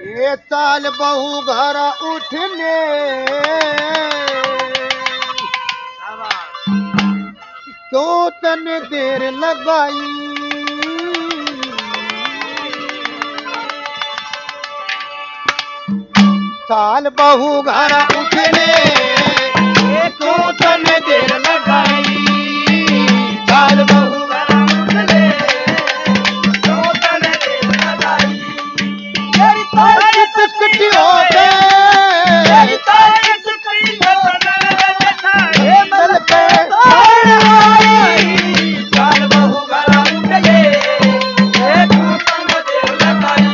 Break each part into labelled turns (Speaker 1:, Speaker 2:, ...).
Speaker 1: ये चाल बहु घर उठने क्यों तने देर लगाई चाल बहु घर उठने क्यों तने देर लगाई चाल बहु घर उठने क्यों तने देर लगाई तेरी तारीफ कितनी हो गई तेरी तारीफ कितनी हो गई ये दिल पे चाल बहु घर उठने क्यों तने देर लगाई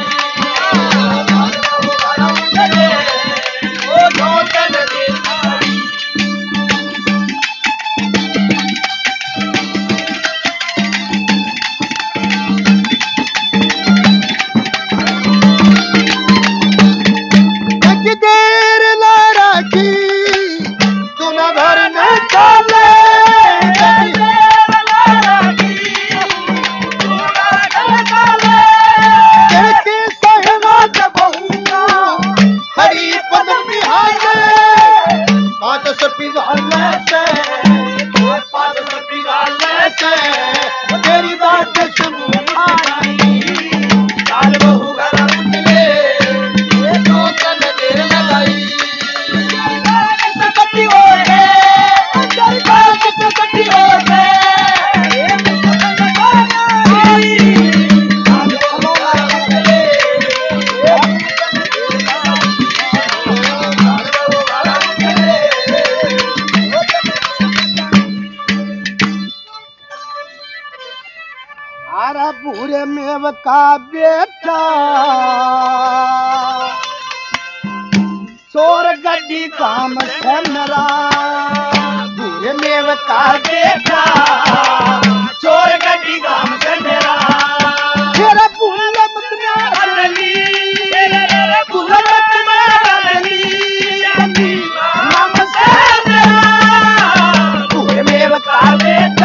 Speaker 1: तेरी बात सुन चाल बहु घर उठले क्यों तने देर लगाई इकट्ठी हो गए तेरी बात इकट्ठी हो गए पूरे मेव का बेटा चोर गड्डी काम से मेरा पूरे मेव का बेटा चोर गड्डी काम से मेरा तेरा भूल मत बदली भूल मत बदली नाम से मेरा पूरे मेव का बेटा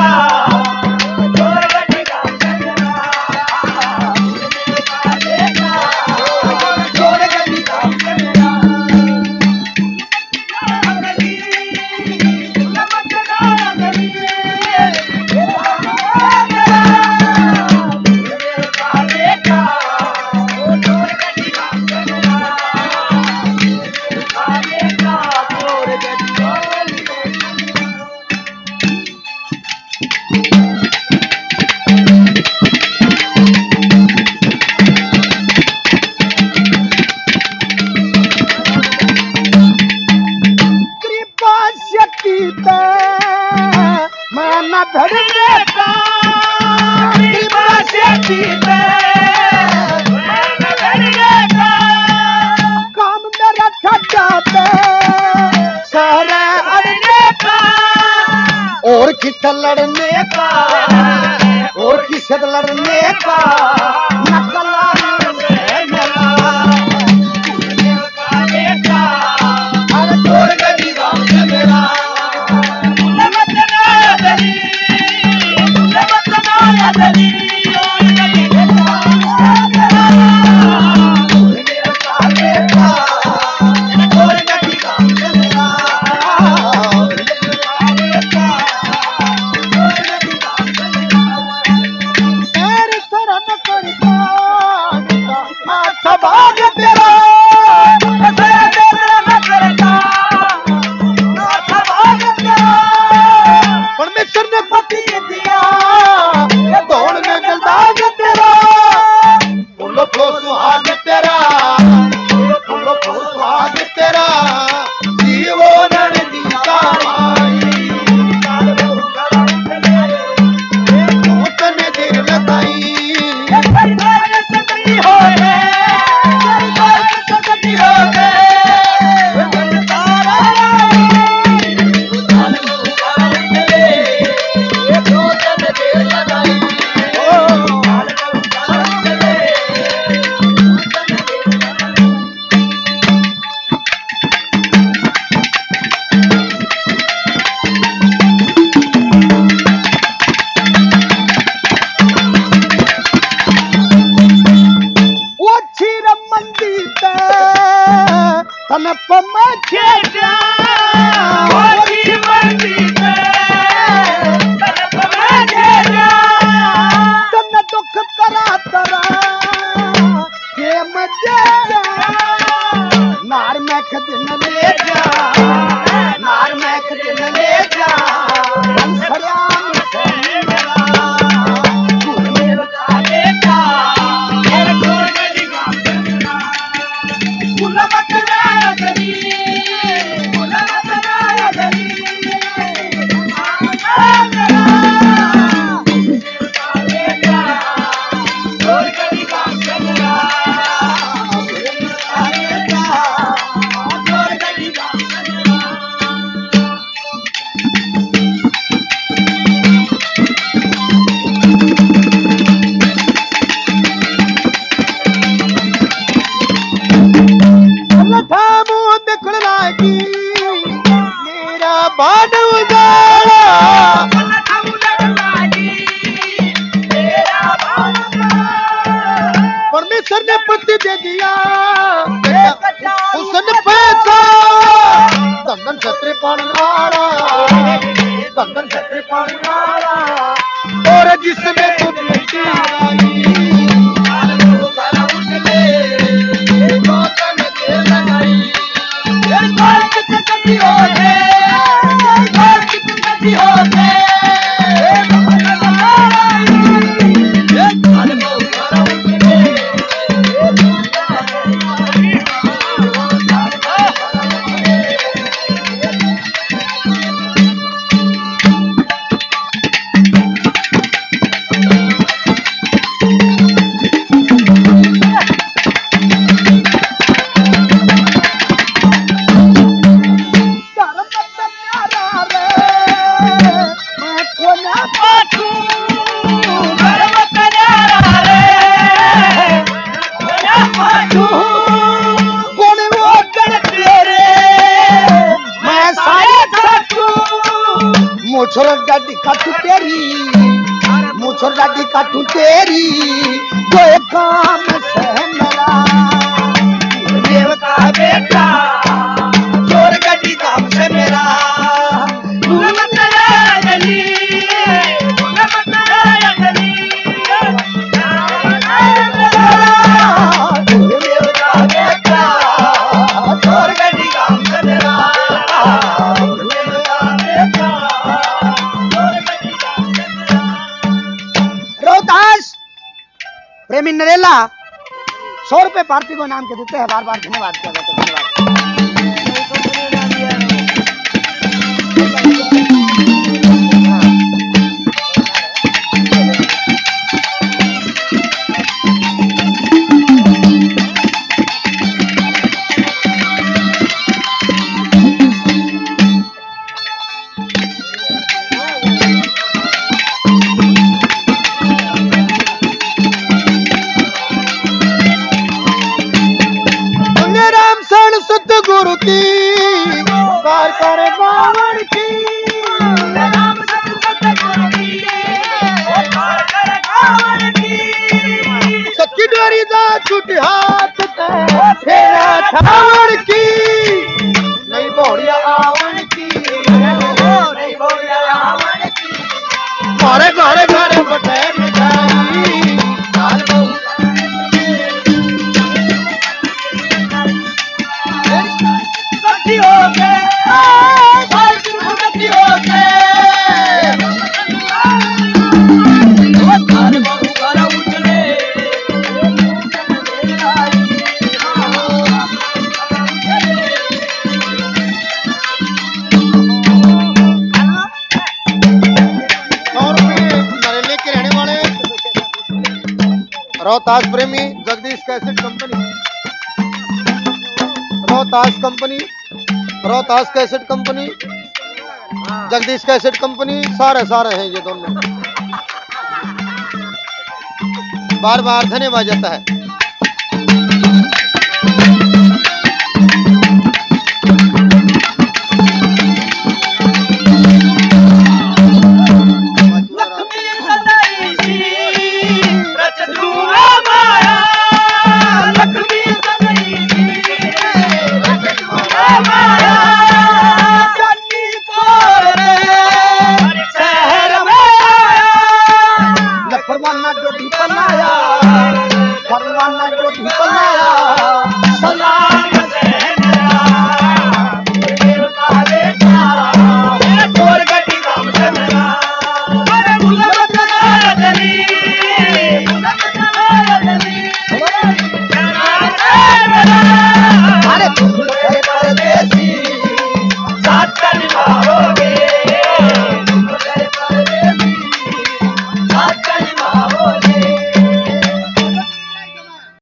Speaker 1: और किसे लड़ने का और किसे लड़ने का नकला अरे छोड़ गई गाँव से मेरा
Speaker 2: सनप मचे जा
Speaker 1: कोठी मंदी पे तनप मचे जा
Speaker 2: तन दुख करा तरा के मजे जा नार में दिन ले जा नार में दिन ले जा हंसराम से मेरा
Speaker 1: मेरा बेटा मेरा कोई दिखा कुला बकरा गली कुला बकरा गली बेटा कोई गली का चलरा बेटा कोई गली का चलरा
Speaker 2: लठा मुंह दिखण लागी मेरा बाण उजाड़ा परमेश्वर ने पति दे दिया उसने पैसा दंदन छत्री पाणवाड़ा दंदन छत्री पाणवाड़ा और जिसमें तू बेटी आई मुछोर डाडी काटू तेरी मुछोर डाडी काटू तेरी कोई काम से मेरा
Speaker 1: देवता बेटा चोर गड्डी काम से मेरा गुला बकरा गली गुला बकरा गली देवता बेटा चोर गड्डी काम से मेरा देवता बेटा
Speaker 2: रोहतास प्रेमी नरेला 100 रुपए पार्टी को नाम के देते हैं। बार बार धन्यवाद किया जाता है। धन्यवाद। सतगुरु की कार कर बावड़ की
Speaker 1: राम सतगुरु की कार कर बावड़ की
Speaker 2: सच्ची डोरी दा छुट हाथ ते फेरा छावड़ की नहीं बोड़िया आवड़ की
Speaker 1: नहीं बोलिया रावण की
Speaker 2: घरे घरे घरे बटे मिठाई
Speaker 1: काल बहु गति हो गए गति हो गए काल बहु कर उठले
Speaker 2: रोहतास प्रेमी Jagdish cassette company Rohtas cassette company Jagdish cassette company सारे हैं ये दोनों। बार बार धन्यवाद जाता है।